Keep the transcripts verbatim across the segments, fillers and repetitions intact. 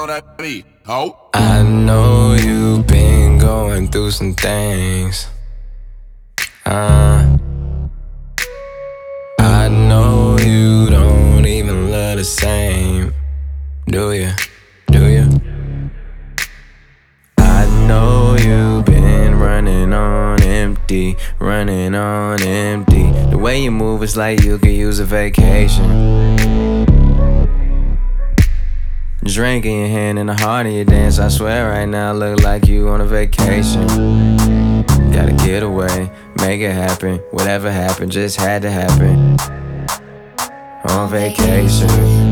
know that beat, ho. I know you've been going through some things. Uh, I know you don't even love the same. Do you? Do you? I know you've been running on empty, running on empty. The way you move is like you could use a vacation. Drink in your hand and the heart of your dance. I swear right now look like you on a vacation. Gotta get away, make it happen. Whatever happened just had to happen. On vacation,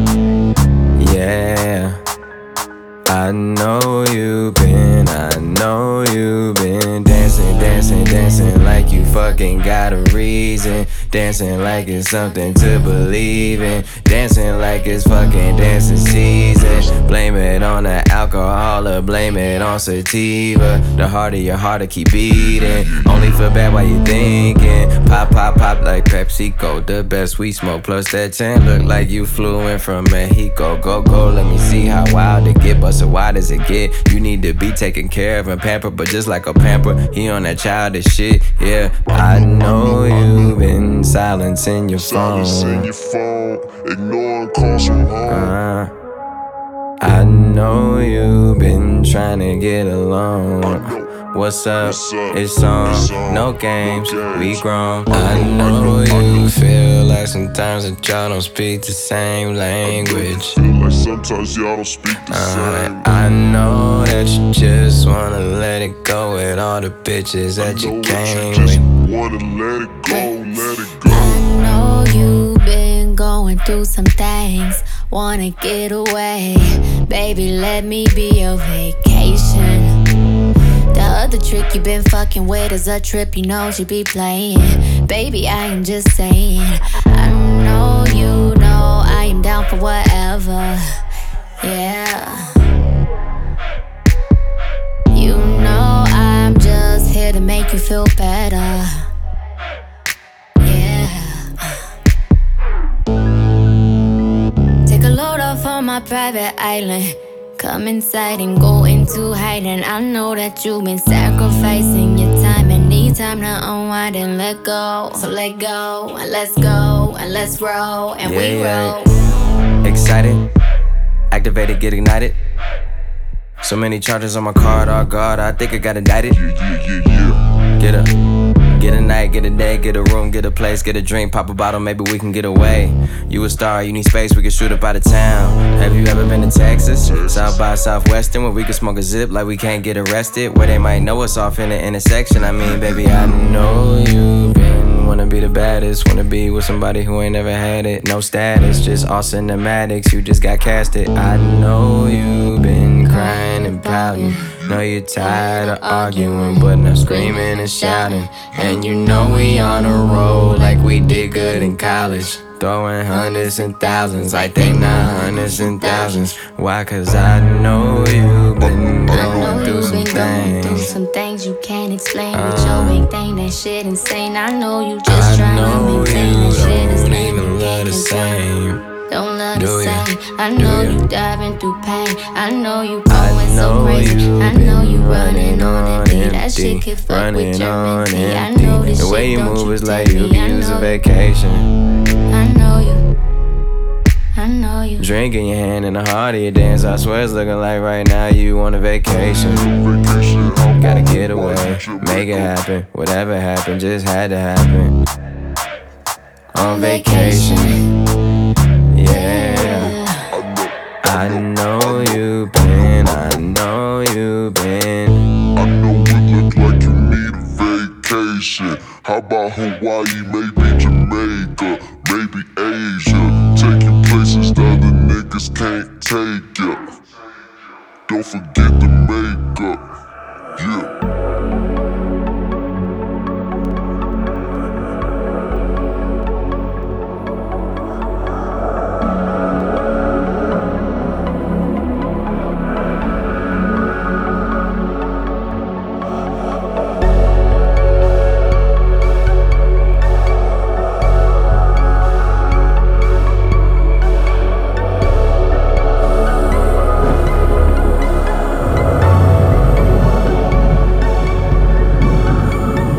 yeah. I know you've been, I know you've been dancing, dancing, dancing like you fucking got a reason. Dancing like it's something to believe in. Dancing like it's fucking dancing season. Blame it on the alcohol or blame it on sativa. The harder your heart to keep beating. Only feel bad while you thinking. Pop, pop, pop like PepsiCo. The best we smoke plus that tan. Look like you flew in from Mexico. Go, go, let me see how wild it get. But so why does it get? You need to be taken care of and pampered. But just like a pamper, he on that childish shit. Yeah, I know you've been silencing your phone. Silencing your phone, ignoring calls from home. Uh, I know you've been trying to get along. What's up? It's on. No games, we grown. I know you feel like sometimes that y'all don't speak the same language. Feel like sometimes y'all don't speak the same. I know that you just wanna let it go with all the bitches that you came with. Wanna let it go, let it go. I know you've been going through some things. Wanna get away, baby, let me be your vacation. The other trick you been fucking with is a trip, you know she be playing. Baby, I am just saying. I know you know I am down for whatever. Yeah. You know I'm just here to make you feel better. Yeah. Take a load off on my private island. Come inside and go into hiding. I know that you've been sacrificing your time and need time to unwind and let go. So let go and let's go and let's roll and yeah, we yeah. roll. Excited, activated, get ignited. So many charges on my card, oh god, I think I got indicted. Yeah, yeah, yeah, yeah. Get a, get a night, get a day, get a room, get a place, get a drink, pop a bottle, maybe we can get away. You a star, you need space, we can shoot up out of town. Have you ever been to Texas? South by Southwestern, where we can smoke a zip like we can't get arrested. Where they might know us off in the intersection. I mean, baby, I know you've been wanna be the baddest, wanna be with somebody who ain't never had it. No status, just all cinematics, you just got casted. I know you've been crying and pouting. Know you're tired of arguing, but not screaming and shouting. And you know we on a roll like we did good in college. Throwing hundreds and thousands like they not hundreds and thousands. Why? Cause I know you've been going through some things. Some things you can't explain with your big thing, that shit insane. I know you just trying to maintain that shit is don't even love the same. Don't love Do the ya? same. I know Do ya? you diving through pain. I know you going so crazy. I know you running on empty. That shit could fuck with your mental. I know this The way shit you don't move you is take like you me. could I use a know- vacation. I know you. I know you. Drink in your hand and the heart of your dance. I swear it's looking like right now you on a vacation. Vacation, how Gotta about get away, make it happen. Whatever happened just had to happen. On vacation, yeah. I know you've been, I know you've been. I know it look like you need a vacation. How about Hawaii, maybe Jamaica, maybe Asia. Take you places the other niggas can't take ya. Don't forget the makeup, yeah.